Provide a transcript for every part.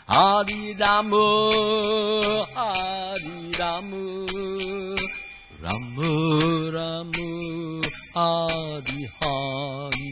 Hari Ramu, Hari Ramu, Ramu Ramu, Hari Hari.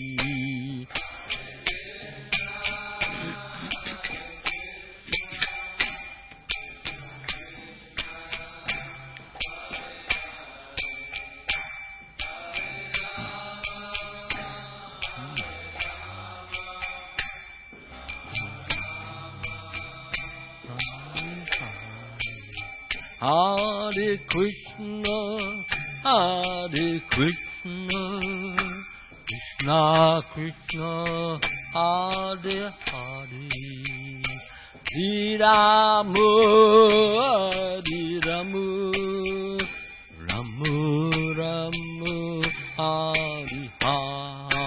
Hare Krishna, Hare Krishna, Krishna Krishna, Hare Hare, Hare Ramu, Hare Ramu, Ramu Ramu, Hare Hare.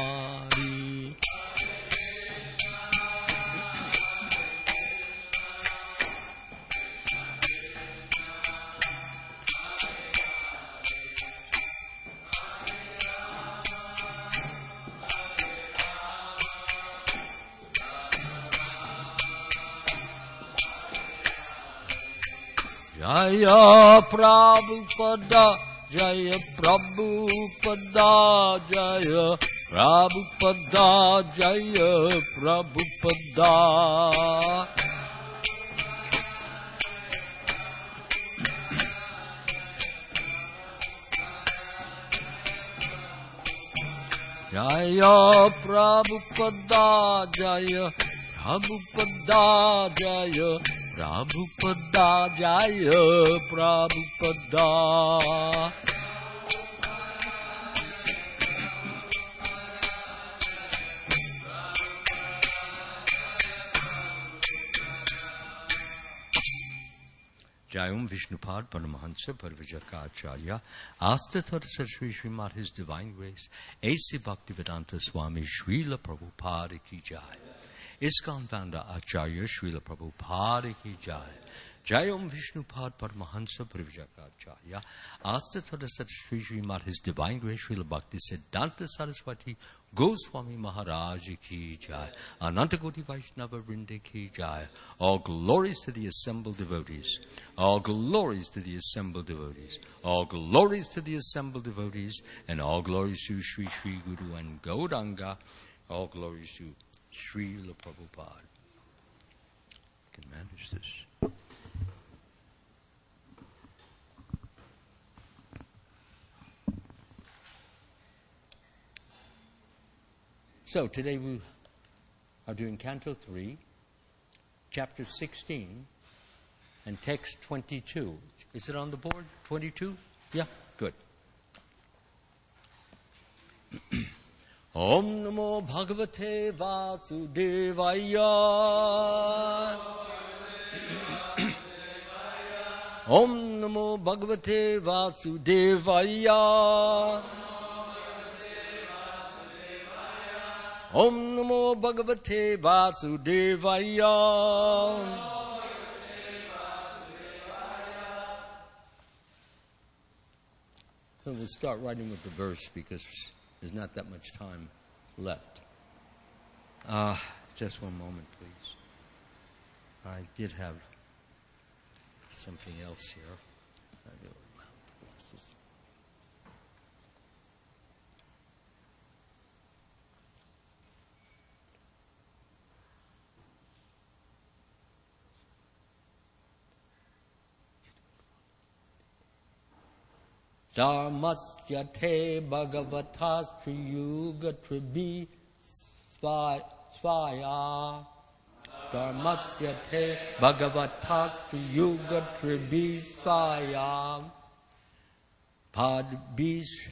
Jaya Prabhupada, Jaya Prabhupada, Jaya Prabhupada, Jaya Prabhupada. Jaya Prabhupada, Jaya Prabhupada, Jaya Prabhupada, Jaya Prabhupada. Jayam Vishnupad Paramahansa Parvijakacharya Astatara Sri Srimad His Divine Grace A.C. Bhaktivedanta Swami Srila Prabhupada Ki Jai. ISKCON founder Acharya Srila Prabhupada Ki Jai. Jayam Vishnupad Paramahansa Parvijakacharya Astatara Sri Srimad His Divine Grace Srila Bhakti Siddhanta Saraswati Goswami Maharaj Ki Jai. Anantagoti Vaishnava Vrinda Ki Jai. All glories to the assembled devotees. All glories to the assembled devotees. All glories to the assembled devotees. And all glories to Sri Sri Guru and Gauranga. All glories to Srila Prabhupada. I can manage this. So today we are doing Canto 3, Chapter 16, and Text 22. Is it on the board? 22? Yeah, good. Om Namo Bhagavate Vasudevaya. Om Namo Bhagavate Vasudevaya. Om Namo Bhagavate Vasudevaya. So we'll start writing with the verse because there's not that much time left. Just one moment, please. I did have something else here. Dharmasya te bhagavatas triyuga tribi svaya. Dharmasya te bhagavatas triyuga tribi svaya. Padbish.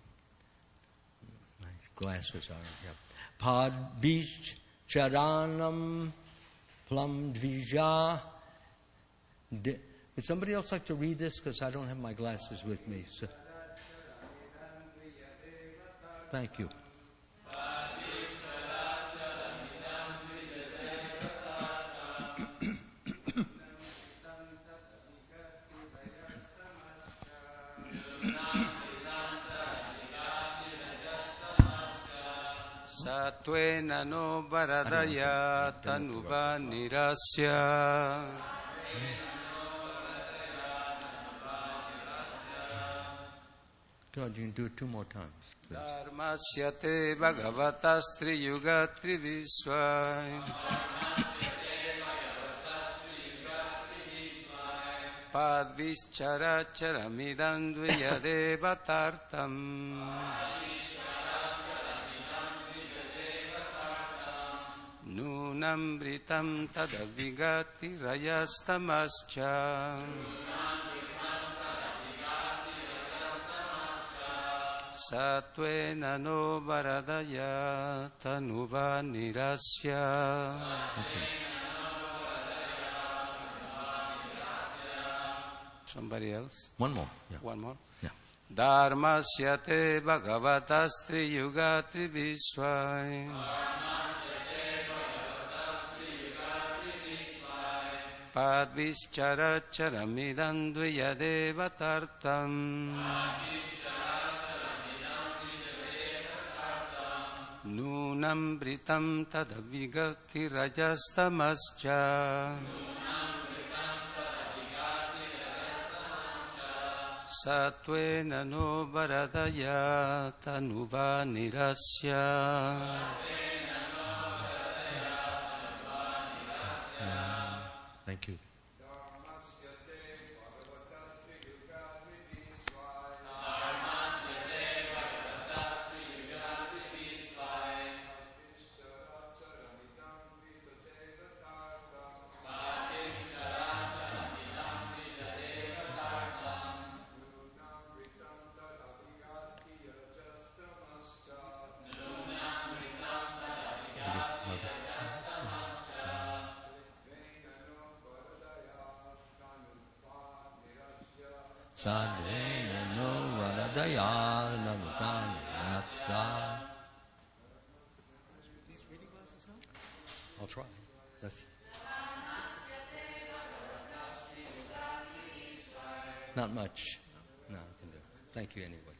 My glasses are here. Padbish charanam plum dvija. Would somebody else like to read this? Because I don't have my glasses with me. So. Thank you. Satvena no Varadaya Tanuva Nirasya. God, you can do it 2 more times, please. Dharmasyate Bhagavatas Triyuga Trivisvai. Padvischara Charamidam Dviyadevatartam. Nunamritam Tadavigati Rayastamascha. Satvena no Varadaya Tanuva Nirasya. Somebody else? One more. Yeah. One more? Yeah. Dharmasyate Bhagavatas Triyuga Trivisvai. Padvischara Charamidam Dviyadevatartam. Nunam Britam Tadavigati Rajastamascha. Satvena no Varadaya Tanuva Nirasya. Thank you. Sadhena no Varadaya Nanutanyasta. I'll try. That's not much. No, I can do it. Thank you anyway.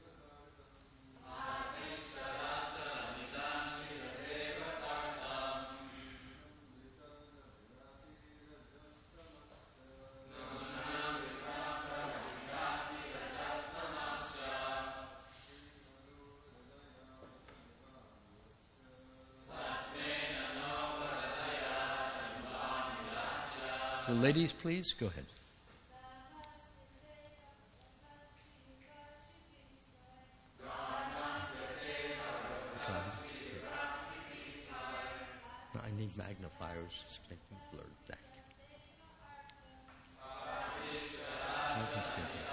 The ladies, please, go ahead. No, I need magnifiers to make me blurred back. I can see it.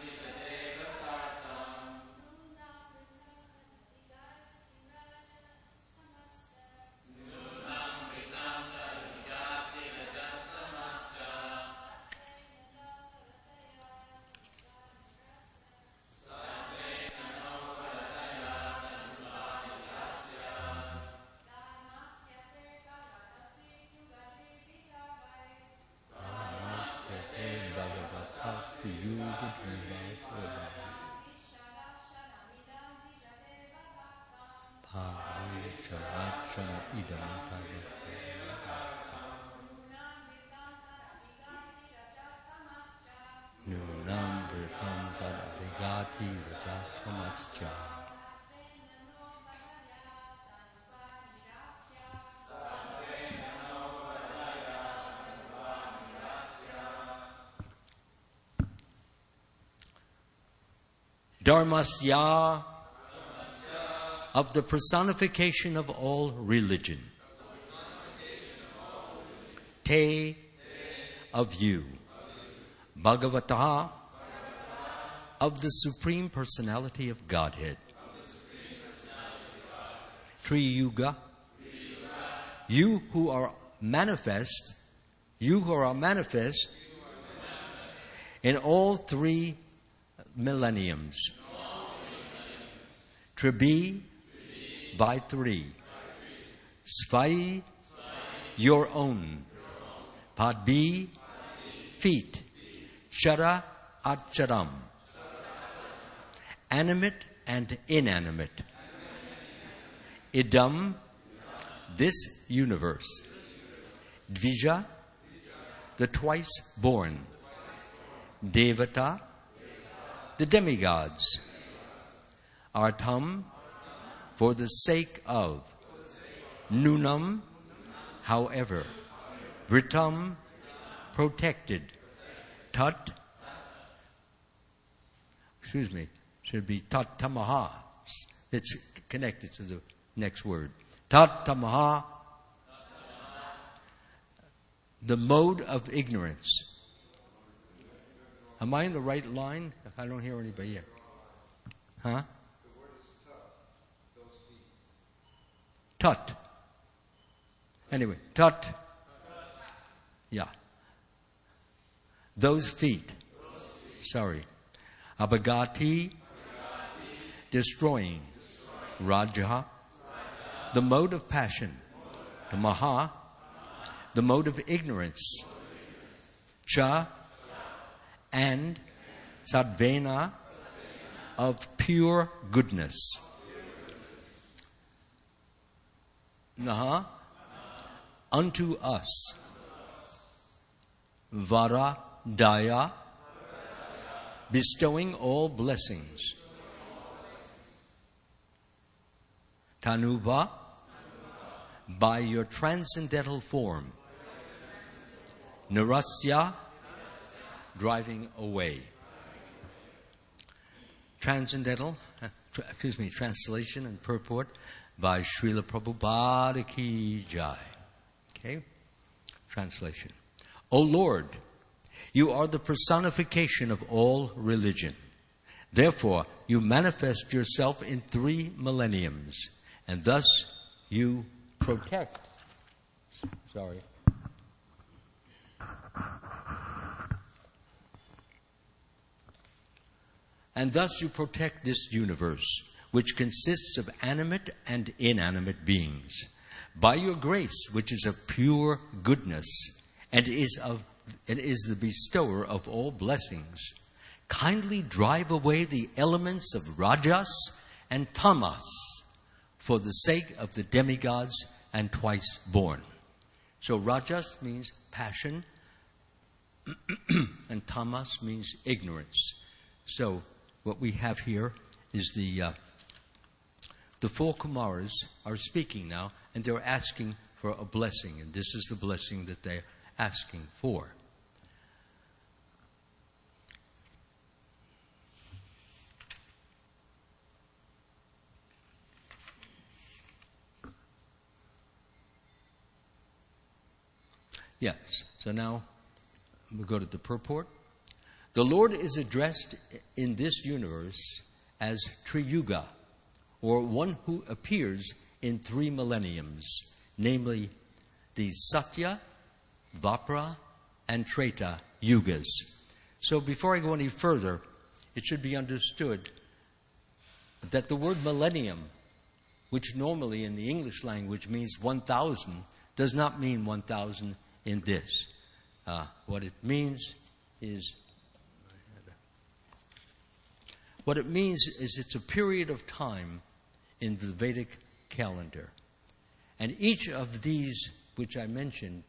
Nunam Vritam Tadavigati Rajasamascha. Dharmasya, of the personification of all religion. Te, of you. Bhagavata, of the Supreme Personality of Godhead. Triyuga, you who are manifest in all 3 millenniums. Tribi, by 3. Svai, your own. Padbi, feet. Shara, acharam. Animate and inanimate. Idam, this universe. Dvija, the twice born. Devata, the demigods. Artam, for the sake of. Nunam, however. Vritam, protected. Tat, should be tat tamaha. It's connected to the next word. Tat tamaha, the mode of ignorance. Am I in the right line? I don't hear anybody here. Huh? Tat. Anyway, tat. Yeah. Those feet. Sorry. Abhagati, destroying. Raja, the mode of passion. Tamaha, the mode of ignorance. Cha, and Sadvena, of pure goodness. Naha, unto us. Vara, daya, bestowing all blessings. Tanuva, by your transcendental form. Narasya, driving away. Translation and purport by Srila Prabhupada Ki Jai. Okay? Translation. O Lord, you are the personification of all religion. Therefore, you manifest yourself in 3 millenniums, and thus you protect. Sorry. And thus you protect this universe, which consists of animate and inanimate beings. By your grace, which is of pure goodness, and is the bestower of all blessings, kindly drive away the elements of Rajas and Tamas for the sake of the demigods and twice born. So Rajas means passion, and Tamas means ignorance. So what we have here is the 4 Kumaras are speaking now, and they're asking for a blessing, and this is the blessing that they're asking for. Yes, so now we go to the purport. The Lord is addressed in this universe as Triyuga, or one who appears in 3 millenniums, namely the Satya, Dvapara, and Treta Yugas. So before I go any further, it should be understood that the word millennium, which normally in the English language means 1,000, does not mean 1,000 in this. What it means is it's a period of time in the Vedic calendar. And each of these, which I mentioned,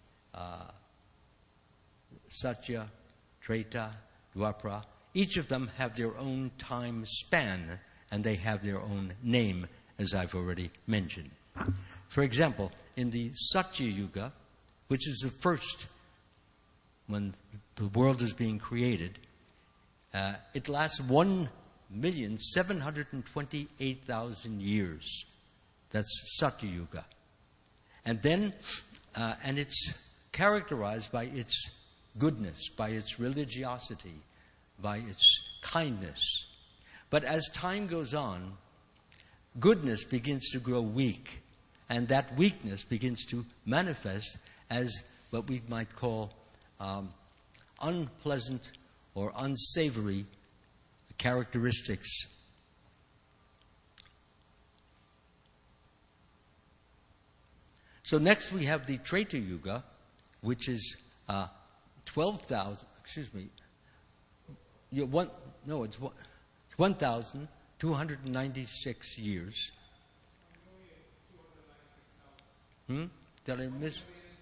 Satya, Treta, Dvapara, each of them have their own time span, and they have their own name, as I've already mentioned. For example, in the Satya Yuga, which is the first when the world is being created, it lasts 1,728,000 years. That's Satya Yuga. And then, and it's characterized by its goodness, by its religiosity, by its kindness. But as time goes on, goodness begins to grow weak, and that weakness begins to manifest as what we might call unpleasant or unsavory characteristics. So next we have the Treta Yuga, which is 1,296 years. Did I miss?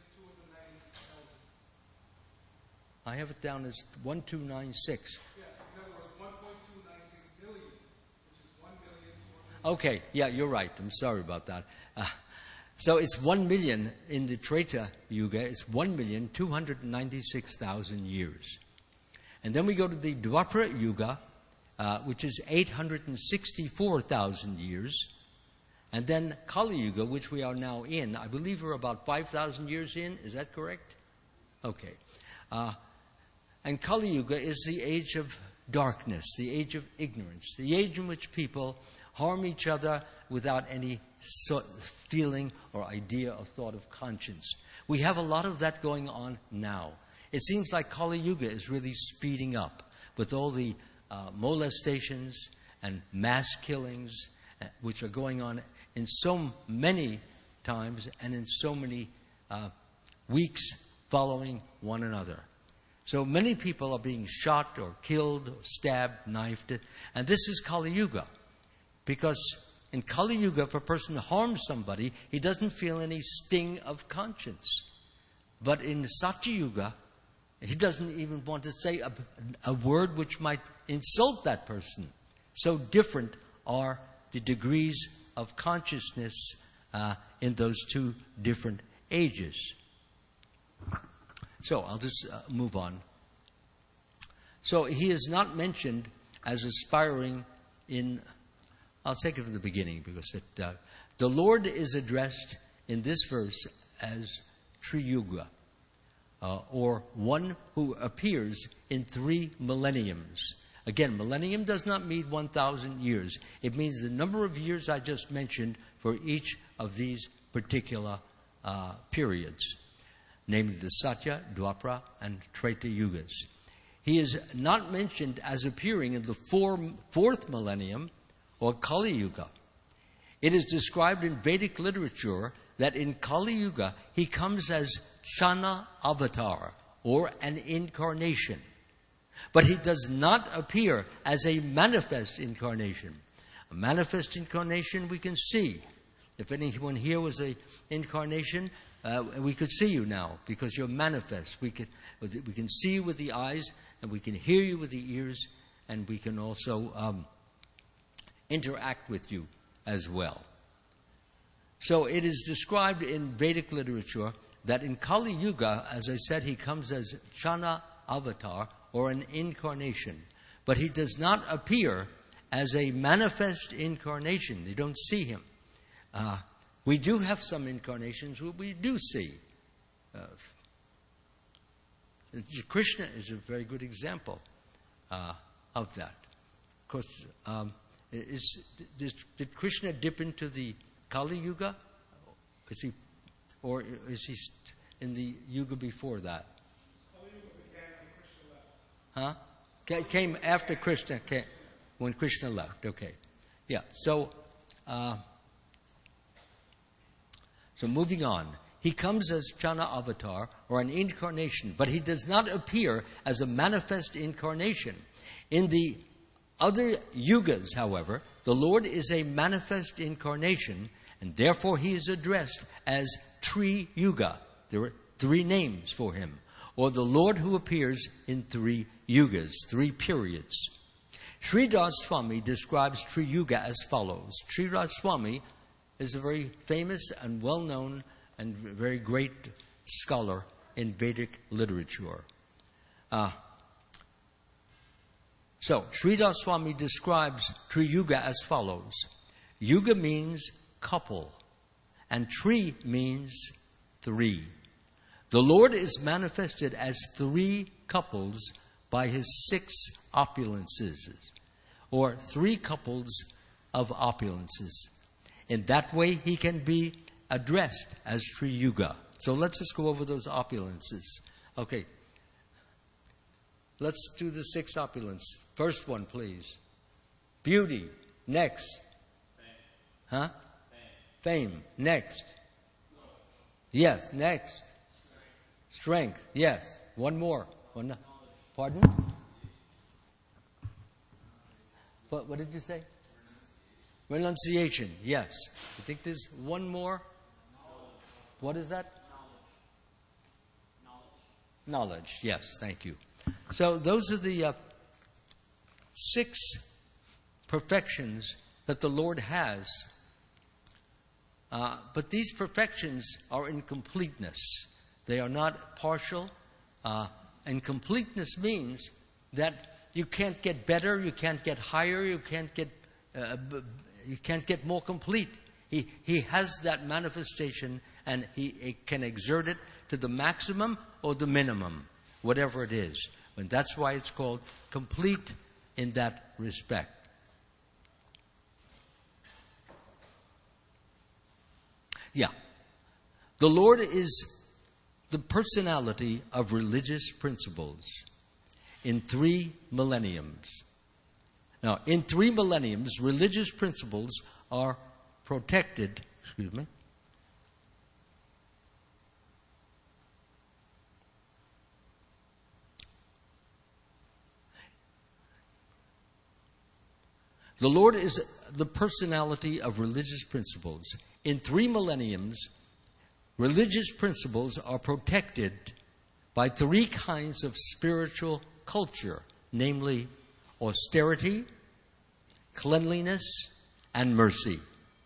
I have it down as 1296. Yeah, in other words, 1.296 million, which is 1 million. Okay, yeah, you're right. I'm sorry about that. So it's 1 million in the Treta Yuga. It's 1,296,000 years. And then we go to the Dwapara Yuga, which is 864,000 years. And then Kali Yuga, which we are now in. I believe we're about 5,000 years in. Is that correct? Okay. And Kali Yuga is the age of darkness, the age of ignorance, the age in which people harm each other without any feeling or idea or thought of conscience. We have a lot of that going on now. It seems like Kali Yuga is really speeding up with all the molestations and mass killings which are going on in so many times and in so many weeks following one another. So many people are being shot or killed or stabbed, knifed. And this is Kali Yuga. Because in Kali Yuga, if a person harms somebody, he doesn't feel any sting of conscience. But in Satya Yuga, he doesn't even want to say a word which might insult that person. So different are the degrees of consciousness in those two different ages. So I'll just move on. So he is not mentioned as aspiring in, I'll take it from the beginning because the Lord is addressed in this verse as Triyuga, or one who appears in 3 millenniums. Again, millennium does not mean 1,000 years. It means the number of years I just mentioned for each of these particular periods, namely the Satya, Dwapara, and Treta Yugas. He is not mentioned as appearing in the 4th millennium or Kali Yuga. It is described in Vedic literature that in Kali Yuga he comes as Chana avatar, or an incarnation. But he does not appear as a manifest incarnation. A manifest incarnation we can see. If anyone here was an incarnation, we could see you now because you're manifest. We can see you with the eyes, and we can hear you with the ears, and we can also interact with you as well. So it is described in Vedic literature that in Kali Yuga, as I said, he comes as Chana avatar, or an incarnation. But he does not appear as a manifest incarnation. You don't see him. We do have some incarnations where we do see. Krishna is a very good example of that. Of course, did Krishna dip into the Kali Yuga? Or is he in the Yuga before that? Kali Yuga began when Krishna left. Huh? It came after Krishna, when Krishna left. Okay. Yeah. So moving on. He comes as Chana avatar, or an incarnation, but he does not appear as a manifest incarnation. In the other yugas, however, the Lord is a manifest incarnation, and therefore he is addressed as Tri Yuga. There are 3 names for him, or the Lord who appears in 3 yugas, 3 periods. Sridhar Swami describes Tri Yuga as follows. Sridhar Swami is a very famous and well-known and very great scholar in Vedic literature. So, Sridhar Swami describes Tri Yuga as follows. Yuga means couple, and Tri means 3. The Lord is manifested as 3 couples by his 6 opulences, or 3 couples of opulences. In that way, he can be addressed as Tri Yuga. So let's just go over those opulences. Okay. Let's do the 6 opulence. First one, please. Beauty. Next. Fame. Huh? Fame. Next. Yes. Next. Strength. Yes. One more. Pardon? What did you say? Renunciation. Yes. I think there's one more. What is that? Knowledge. Yes, thank you. So those are the 6 perfections that the Lord has. But these perfections are in completeness. They are not partial. And completeness means that you can't get better, you can't get higher, you can't get more complete. He has that manifestation, and he can exert it to the maximum or the minimum, whatever it is. And that's why it's called complete in that respect. Yeah. The Lord is the personality of religious principles in 3 millenniums. Now, in 3 millenniums, religious principles are protected. Excuse me. The Lord is the personality of religious principles. In 3 millenniums, religious principles are protected by 3 kinds of spiritual culture, namely austerity, cleanliness, and mercy.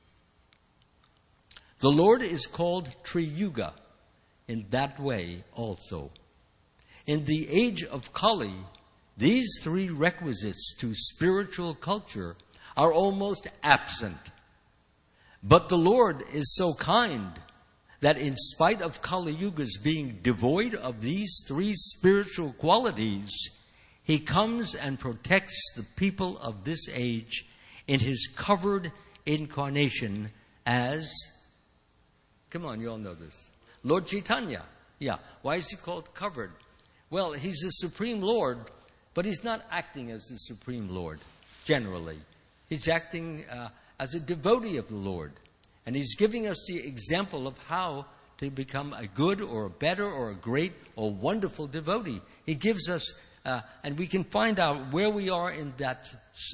The Lord is called Triyuga in that way also. In the age of Kali, these 3 requisites to spiritual culture are almost absent. But the Lord is so kind that in spite of Kali Yuga's being devoid of these 3 spiritual qualities, He comes and protects the people of this age in His covered incarnation as, come on, you all know this, Lord Chaitanya. Yeah. Why is He called covered? Well, He's the Supreme Lord, but He's not acting as the Supreme Lord, generally. He's acting as a devotee of the Lord. And He's giving us the example of how to become a good or a better or a great or wonderful devotee. He gives us, and we can find out where we are in that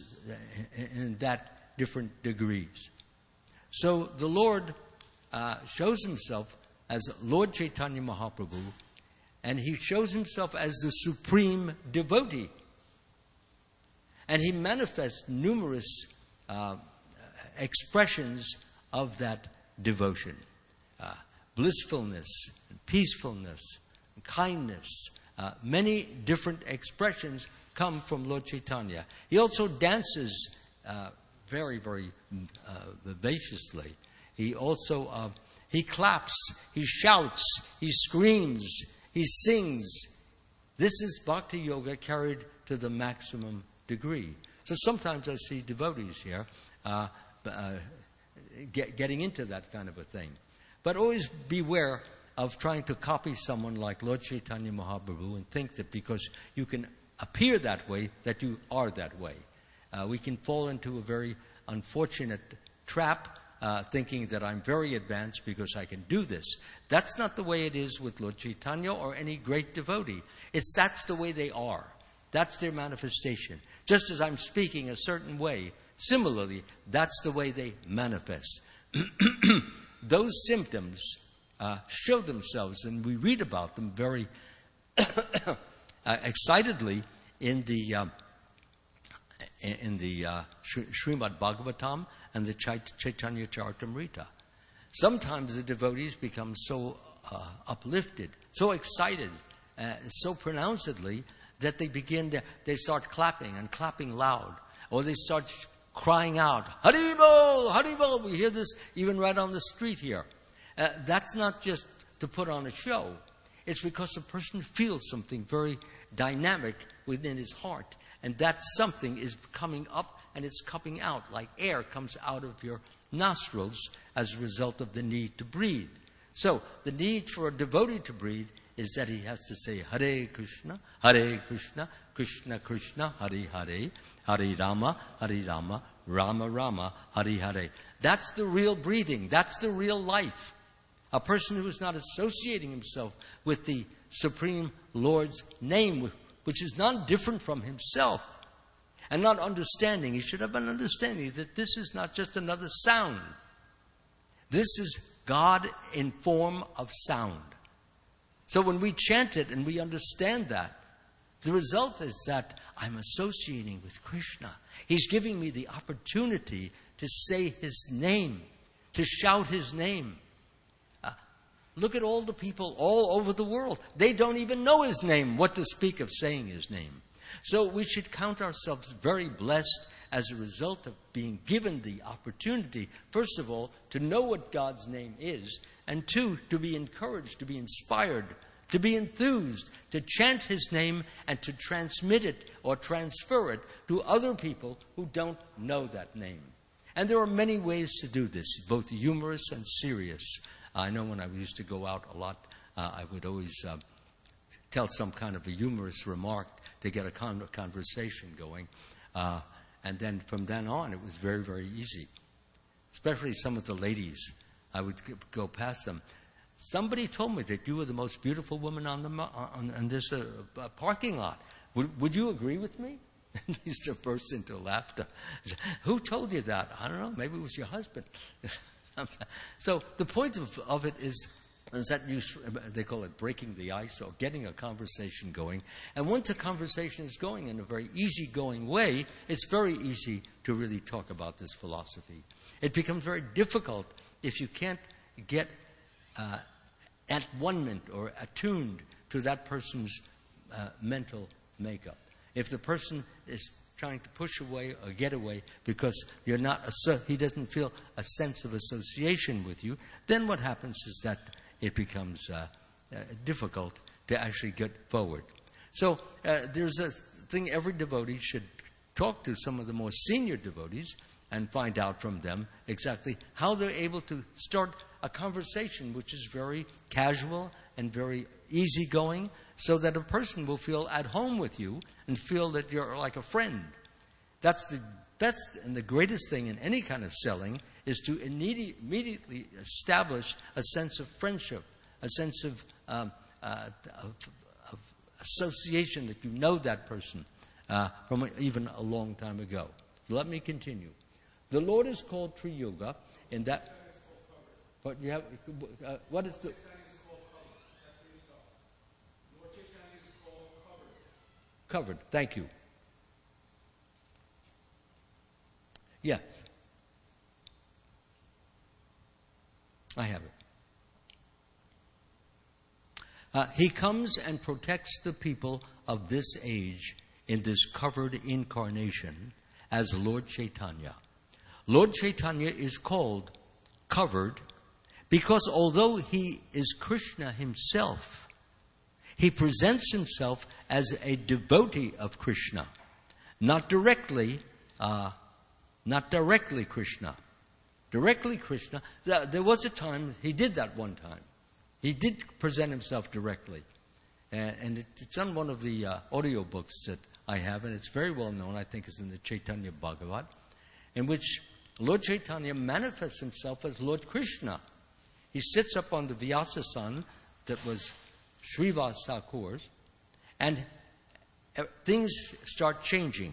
different degrees. So the Lord shows Himself as Lord Chaitanya Mahaprabhu, and He shows Himself as the supreme devotee. And He manifests numerous expressions of that devotion. Blissfulness, peacefulness, kindness. Many different expressions come from Lord Chaitanya. He also dances very, very vivaciously. He also he claps, he shouts, he screams, he sings. This is Bhakti Yoga carried to the maximum degree. So sometimes I see devotees here getting into that kind of a thing. But always beware of trying to copy someone like Lord Chaitanya Mahaprabhu and think that because you can appear that way, that you are that way. We can fall into a very unfortunate trap, thinking that I'm very advanced because I can do this. That's not the way it is with Lord Chaitanya or any great devotee. That's the way they are. That's their manifestation. Just as I'm speaking a certain way, similarly, that's the way they manifest. Those symptoms show themselves, and we read about them very excitedly in the Srimad Bhagavatam and the Chaitanya Charitamrita. Sometimes the devotees become so uplifted, so excited, so pronouncedly that they start clapping and clapping loud, or they start crying out, Haribol, Haribol. We hear this even right on the street here. That's not just to put on a show. It's because the person feels something very dynamic within his heart, and that something is coming up and it's coming out, like air comes out of your nostrils as a result of the need to breathe. So the need for a devotee to breathe is that he has to say Hare Krishna, Krishna Krishna, Hare Hare, Hare Rama, Rama Rama, Hare Hare. That's the real breathing. That's the real life. A person who is not associating himself with the Supreme Lord's name, which is not different from himself, and not understanding. He should have an understanding that this is not just another sound. This is God in form of sound. So when we chant it and we understand that, the result is that I'm associating with Krishna. He's giving me the opportunity to say His name, to shout His name. Look at all the people all over the world. They don't even know His name, what to speak of saying His name. So we should count ourselves very blessed as a result of being given the opportunity, first of all, to know what God's name is, and two, to be encouraged, to be inspired, to be enthused, to chant His name and to transmit it or transfer it to other people who don't know that name. And there are many ways to do this, both humorous and serious. I know when I used to go out a lot, I would always tell some kind of a humorous remark to get a conversation going. And then from then on, it was very, very easy. Especially some of the ladies. I would go past them. Somebody told me that you were the most beautiful woman on this parking lot. Would you agree with me? And he just burst into laughter. Who told you that? I don't know. Maybe it was your husband. So the point of it is that they call it breaking the ice or getting a conversation going. And once a conversation is going in a very easygoing way, it's very easy to really talk about this philosophy. It becomes very difficult if you can't get at one or attuned to that person's mental makeup. If the person is trying to push away or get away because he doesn't feel a sense of association with you, then what happens is that it becomes difficult to actually get forward. So there's a thing every devotee should talk to some of the more senior devotees and find out from them exactly how they're able to start a conversation which is very casual and very easygoing, so that a person will feel at home with you and feel that you're like a friend. That's the best and the greatest thing in any kind of selling, is to immediately establish a sense of friendship, a sense of association, that you know that person from even a long time ago. Let me continue. The Lord is called Tri-Yoga in that. But you have what is the? Covered. Thank you. Yeah. I have it. He comes and protects the people of this age in this covered incarnation as Lord Chaitanya. Lord Chaitanya is called covered because although he is Krishna himself, he presents himself as a devotee of Krishna, not directly Krishna. Directly Krishna. There was a time he did that one time. He did present himself directly, and it's on one of the audio books that I have, and it's very well known. I think it's in the Chaitanya Bhagavat, in which Lord Chaitanya manifests himself as Lord Krishna. He sits up on the Vyasa-san that was Srivas Thakur's, and things start changing.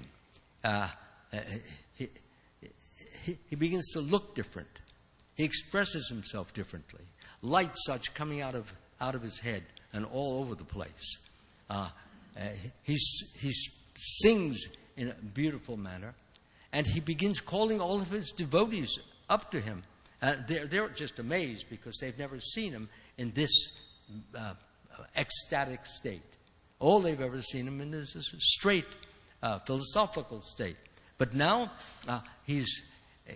He begins to look different. He expresses himself differently. Light starts coming out of his head and all over the place. He sings in a beautiful manner, and he begins calling all of his devotees up to him. They're just amazed because they've never seen him in this ecstatic state. All they've ever seen him in is this straight philosophical state. But now he's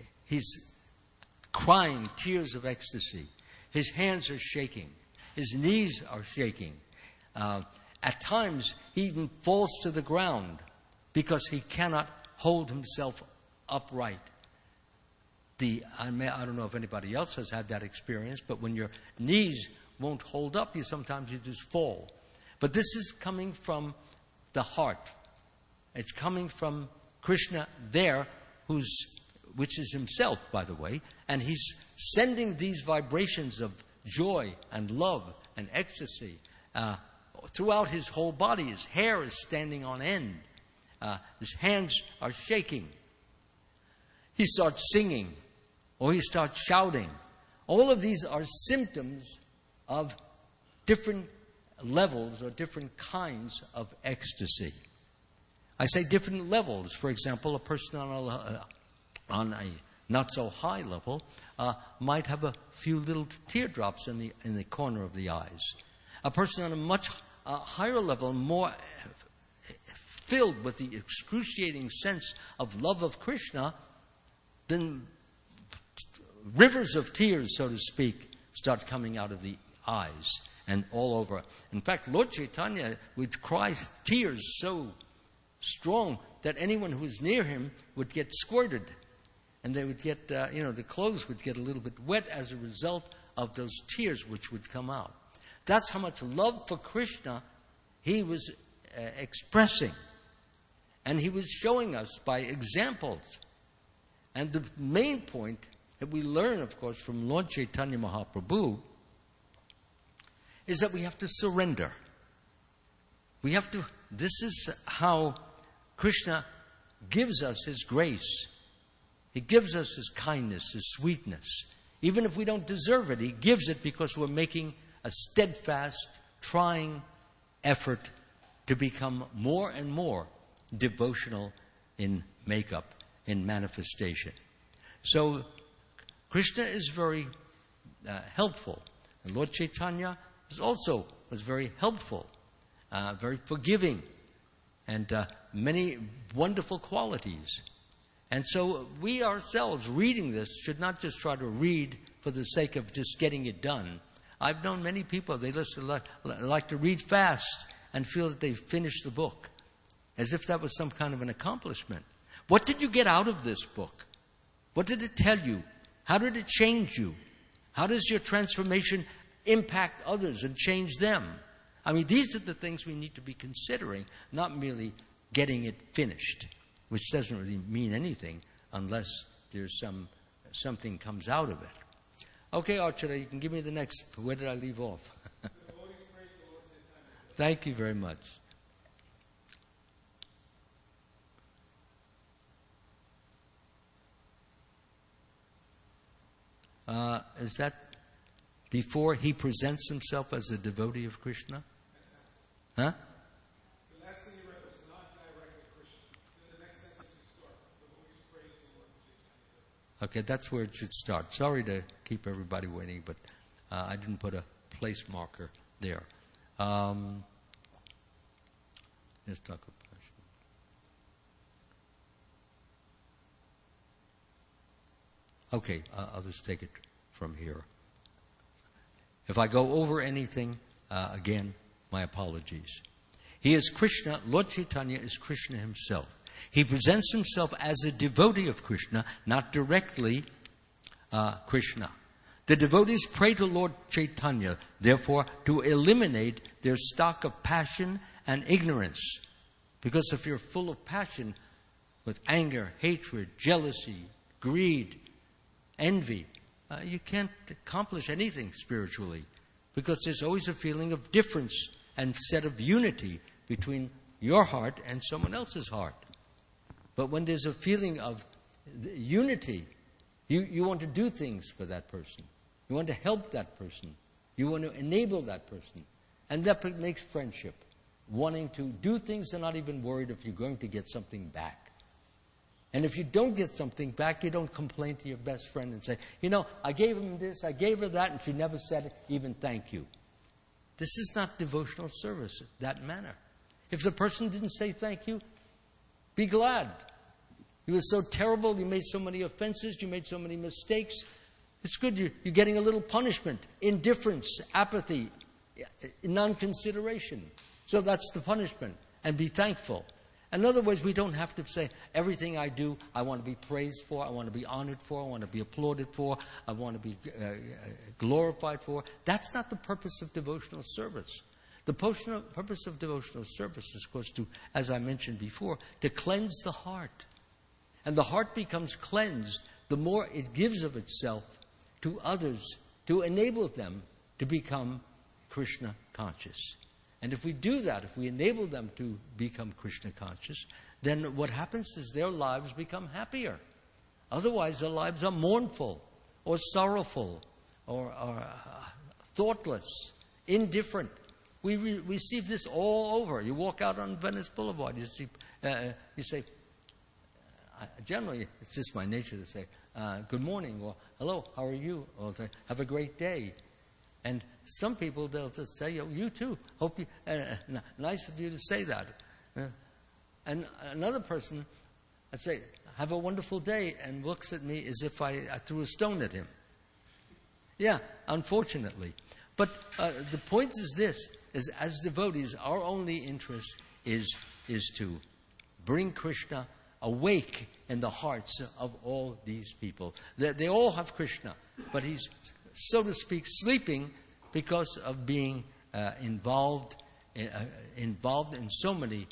crying tears of ecstasy. His hands are shaking. His knees are shaking. At times, he even falls to the ground because he cannot hold himself upright. I don't know if anybody else has had that experience, but when your knees won't hold up, you just fall. But this is coming from the heart. It's coming from Krishna there, which is himself, by the way, and he's sending these vibrations of joy and love and ecstasy throughout his whole body. His hair is standing on end. His hands are shaking. He starts singing, or he starts shouting, All of these are symptoms of different levels or different kinds of ecstasy. I say different levels. For example, a person on a not so high level might have a few little teardrops in the corner of the eyes. A person on a much higher level, more filled with the excruciating sense of love of Krishna, then rivers of tears, so to speak, start coming out of the eyes and all over. In fact, Lord Chaitanya would cry tears so strong that anyone who was near him would get squirted. And they would get, the clothes would get a little bit wet as a result of those tears which would come out. That's how much love for Krishna he was expressing. And he was showing us by examples. And the main point that we learn, of course, from Lord Chaitanya Mahaprabhu is that we have to surrender. This is how Krishna gives us his grace. He gives us his kindness, his sweetness. Even if we don't deserve it, he gives it because we're making a steadfast, trying effort to become more and more devotional in makeup, in manifestation. So, Krishna is very helpful. And Lord Chaitanya was very helpful, very forgiving, and many wonderful qualities. And so we ourselves, reading this, should not just try to read for the sake of just getting it done. I've known many people, they like to read fast and feel that they've finished the book, as if that was some kind of an accomplishment. What did you get out of this book? What did it tell you? How did it change you? How does your transformation impact others and change them? I mean, these are the things we need to be considering, not merely getting it finished, which doesn't really mean anything unless there's something comes out of it. Okay, Archana, you can give me the next. Where did I leave off? Thank you very much. Is that before he presents himself as a devotee of Krishna? Huh? The last thing you read was not directly Krishna. The next sentence you start. Devotees pray to Lord Chaitanya. Okay, that's where it should start. Sorry to keep everybody waiting, but I didn't put a place marker there. Let's talk about passion. Okay, I'll just take it from here. If I go over anything, again, my apologies. He is Krishna. Lord Chaitanya is Krishna himself. He presents himself as a devotee of Krishna, not directly Krishna. The devotees pray to Lord Chaitanya, therefore, to eliminate their stock of passion and ignorance. Because if you're full of passion with anger, hatred, jealousy, greed, envy, you can't accomplish anything spiritually. Because there's always a feeling of difference instead of unity between your heart and someone else's heart. But when there's a feeling of unity, you want to do things for that person. You want to help that person. You want to enable that person. And that makes friendship. Wanting to do things and not even worried if you're going to get something back. And if you don't get something back, you don't complain to your best friend and say, I gave him this, I gave her that, and she never said even thank you. This is not devotional service, that manner. If the person didn't say thank you, be glad. You were so terrible, you made so many offenses, you made so many mistakes. It's good, you're getting a little punishment, indifference, apathy, non-consideration. So that's the punishment. And be thankful. In other words, we don't have to say, everything I do, I want to be praised for, I want to be honored for, I want to be applauded for, I want to be glorified for. That's not the purpose of devotional service. The purpose of devotional service is, of course, to, as I mentioned before, to cleanse the heart. And the heart becomes cleansed the more it gives of itself to others to enable them to become Krishna conscious. And if we do that, if we enable them to become Krishna conscious, then what happens is their lives become happier. Otherwise, their lives are mournful or sorrowful thoughtless, indifferent. We receive this all over. You walk out on Venice Boulevard, you say, generally, it's just my nature to say, good morning, or hello, how are you? Or say, have a great day. And some people, they'll just say, you too. Hope you, nice of you to say that. And another person, I'd say, have a wonderful day, and looks at me as if I threw a stone at him. Yeah, unfortunately. But the point is this, is as devotees, our only interest is to bring Krishna awake in the hearts of all these people. They all have Krishna, but he's, so to speak, sleeping because of being involved in so many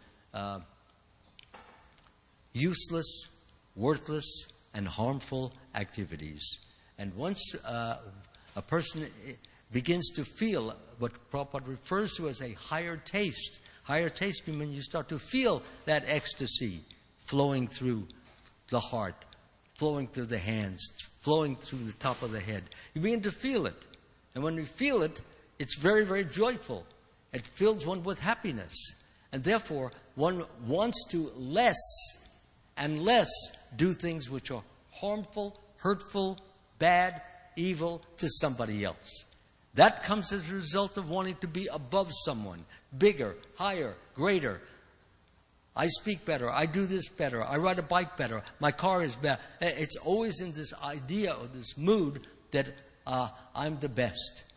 useless, worthless, and harmful activities. And once a person begins to feel what Prabhupada refers to as a higher taste means when you start to feel that ecstasy flowing through the heart, flowing through the hands, flowing through the top of the head. You begin to feel it. And when you feel it, it's very, very joyful. It fills one with happiness. And therefore, one wants to less and less do things which are harmful, hurtful, bad, evil to somebody else. That comes as a result of wanting to be above someone, bigger, higher, greater. I speak better, I do this better, I ride a bike better, my car is better. It's always in this idea or this mood that I'm the best.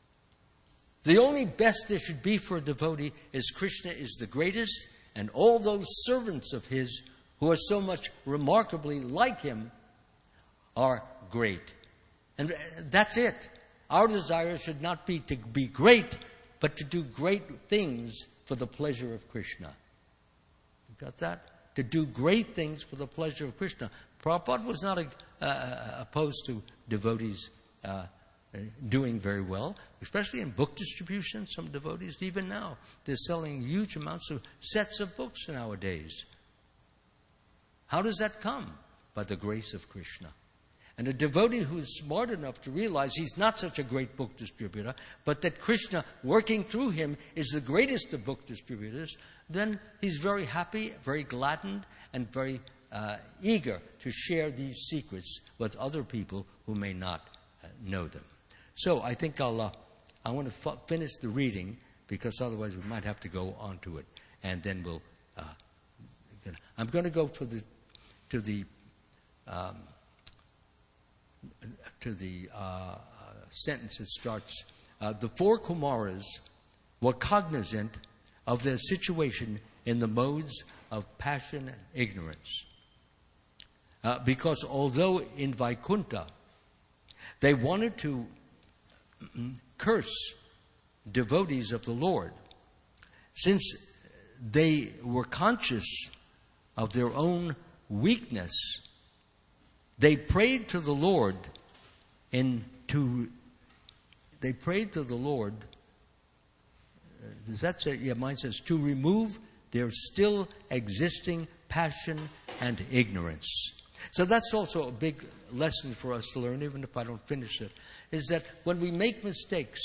The only best there should be for a devotee is Krishna is the greatest, and all those servants of his who are so much remarkably like him are great. And that's it. Our desire should not be to be great, but to do great things for the pleasure of Krishna. You got that? To do great things for the pleasure of Krishna. Prabhupada was not opposed to devotees doing very well, especially in book distribution. Some devotees, even now, they're selling huge amounts of sets of books nowadays. How does that come? By the grace of Krishna. And a devotee who's smart enough to realize he's not such a great book distributor, but that Krishna, working through him, is the greatest of book distributors, then he's very happy, very gladdened, and very eager to share these secrets with other people who may not know them. So I think I want to finish the reading, because otherwise we might have to go on to it. And then we'll... I'm going to go to the sentence that starts, the four Kumaras were cognizant of their situation in the modes of passion and ignorance. Because although in Vaikuntha they wanted to curse devotees of the Lord, since they were conscious of their own weakness, they prayed to the Lord does that say? Yeah, mine says to remove their still existing passion and ignorance. So that's also a big lesson for us to learn, even if I don't finish it, is that when we make mistakes,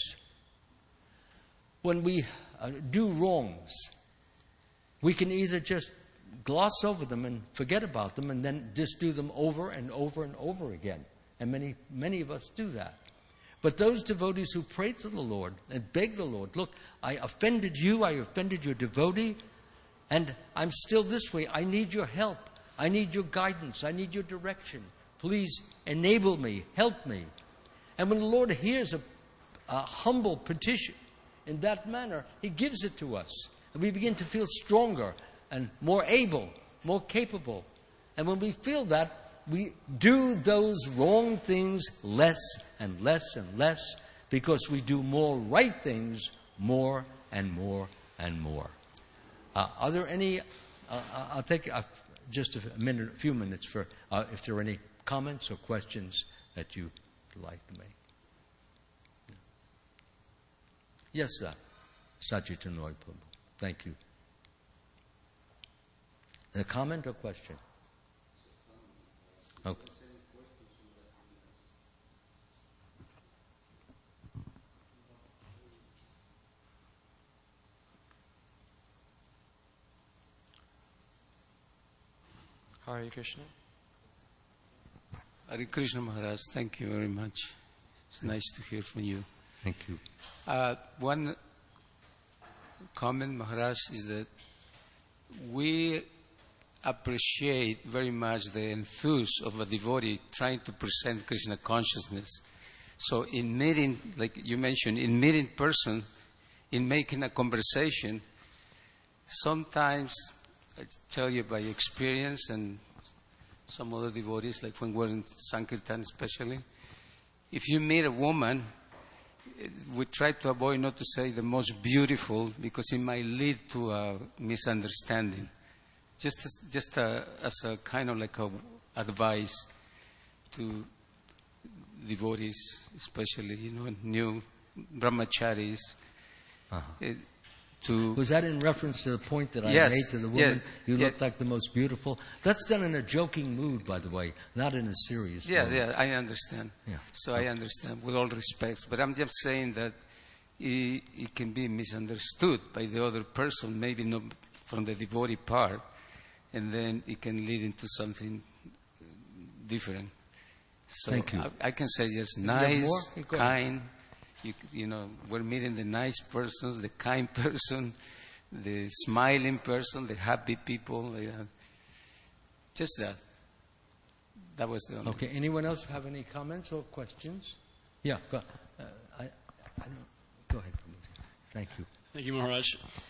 when we do wrongs, we can either just gloss over them and forget about them and then just do them over and over and over again. And many of us do that. But those devotees who pray to the Lord and beg the Lord, look, I offended you, I offended your devotee, and I'm still this way. I need your help. I need your guidance. I need your direction. Please enable me, help me. And when the Lord hears a humble petition in that manner, He gives it to us. And we begin to feel stronger and more able, more capable. And when we feel that, we do those wrong things less and less and less, because we do more right things more and more and more. Are there any... I'll take just a few minutes for if there are any comments or questions that you'd like to make. Yes, sir. Sajitanoy Prabhu. Thank you. A comment or question? Okay. Hare Krishna. Hare Krishna Maharaj, thank you very much. It's nice to hear from you. Thank you. One comment, Maharaj, is that we appreciate very much the enthusiasm of a devotee trying to present Krishna consciousness. So in meeting, like you mentioned, in meeting person, in making a conversation, sometimes, I tell you by experience and some other devotees, like when we're in Sankirtan especially, if you meet a woman, we try to avoid not to say the most beautiful because it might lead to a misunderstanding. Just as a kind of like a advice to devotees, especially, new brahmacharis. Was that in reference to the point that I Yes, made to the woman? yes, You yes. look like the most beautiful. That's done in a joking mood, by the way, not in a serious Yeah, mood. yeah, I understand. Yeah. So I understand, with all respects. But I'm just saying that it can be misunderstood by the other person, maybe not from the devotee part, and then it can lead into something different. So Thank you. I can say just you have nice, more? Go ahead. kind. We're meeting the nice persons, the kind person, the smiling person, the happy people. Just that. That was the only. Okay, anyone else have any comments or questions? Yeah, go, I don't, go ahead. Thank you. Thank you, Maharaj.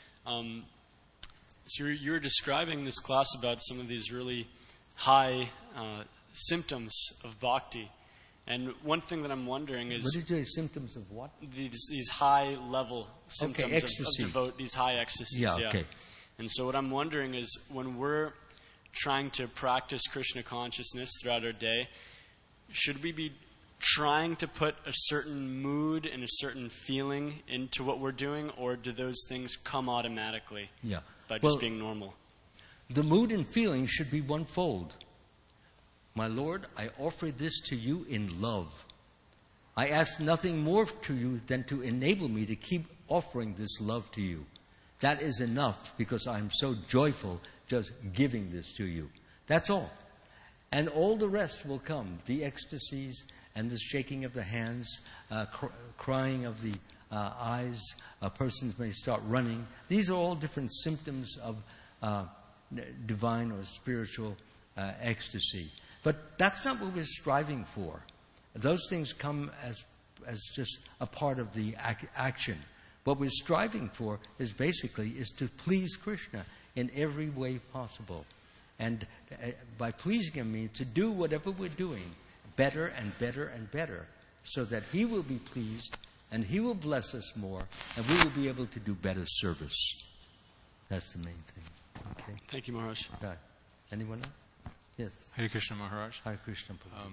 So you were describing this class about some of these really high symptoms of bhakti. And one thing that I'm wondering is... What did you say, symptoms of what? These high-level symptoms ecstasy. these high ecstasies. Yeah, okay. And so what I'm wondering is when we're trying to practice Krishna consciousness throughout our day, should we be trying to put a certain mood and a certain feeling into what we're doing, or do those things come automatically by just being normal? The mood and feeling should be one-fold. My Lord, I offer this to you in love. I ask nothing more to you than to enable me to keep offering this love to you. That is enough because I'm so joyful just giving this to you. That's all. And all the rest will come. The ecstasies and the shaking of the hands, crying of the eyes. Persons may start running. These are all different symptoms of divine or spiritual ecstasy. But that's not what we're striving for. Those things come as just a part of the action. What we're striving for is to please Krishna in every way possible. And by pleasing Him means to do whatever we're doing better and better and better, so that He will be pleased and He will bless us more, and we will be able to do better service. That's the main thing. Okay. Thank you, Maharaj. Right. Anyone else? Yes. Hare Krishna Maharaj. Hare Krishna Prabhu.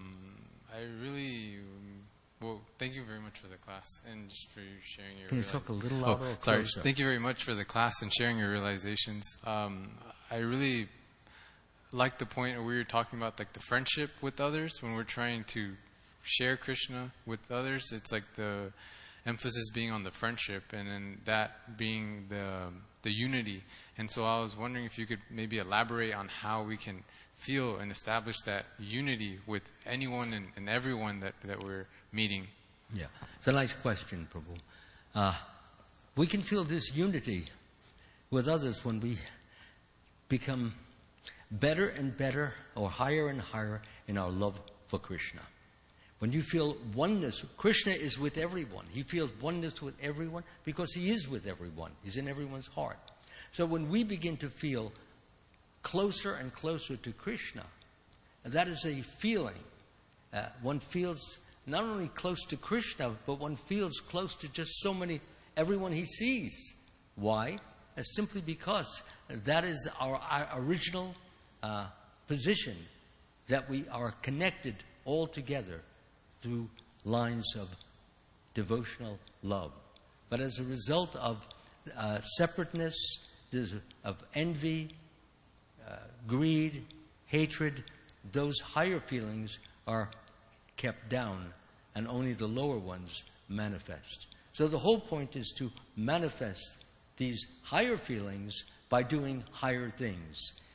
Thank you very much for the class and just for sharing your... Can you talk a little louder? Sorry. Closer? Thank you very much for the class and sharing your realizations. I really like the point where you're talking about like the friendship with others when we're trying to share Krishna with others. It's like the emphasis being on the friendship and then that being the unity. And so I was wondering if you could maybe elaborate on how we can feel and establish that unity with anyone and everyone that we're meeting. Yeah, it's a nice question, Prabhu. We can feel this unity with others when we become better and better or higher and higher in our love for Krishna. When you feel oneness, Krishna is with everyone. He feels oneness with everyone because He is with everyone. He's in everyone's heart. So when we begin to feel closer and closer to Krishna, that is a feeling. One feels not only close to Krishna, but one feels close to just everyone he sees. Why? Simply because that is our original position, that we are connected all together through lines of devotional love. But as a result of separateness, of envy, greed, hatred, those higher feelings are kept down and only the lower ones manifest. So the whole point is to manifest these higher feelings by doing higher things.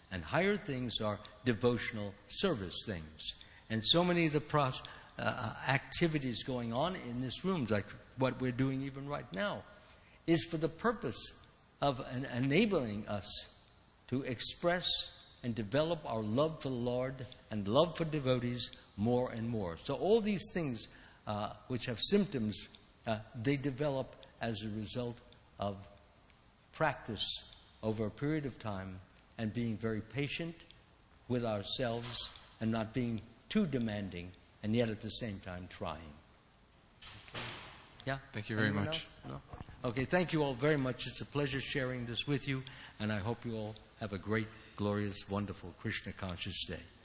And higher things are devotional service things. And so many of the activities going on in this room, like what we're doing even right now, is for the purpose of enabling us to express and develop our love for the Lord and love for devotees more and more. So all these things which have symptoms, they develop as a result of practice over a period of time and being very patient with ourselves and not being too demanding and yet at the same time trying. Okay. Yeah? Thank you very Anyone much. else? No? Okay, thank you all very much. It's a pleasure sharing this with you, and I hope you all have a great, glorious, wonderful Krishna conscious day.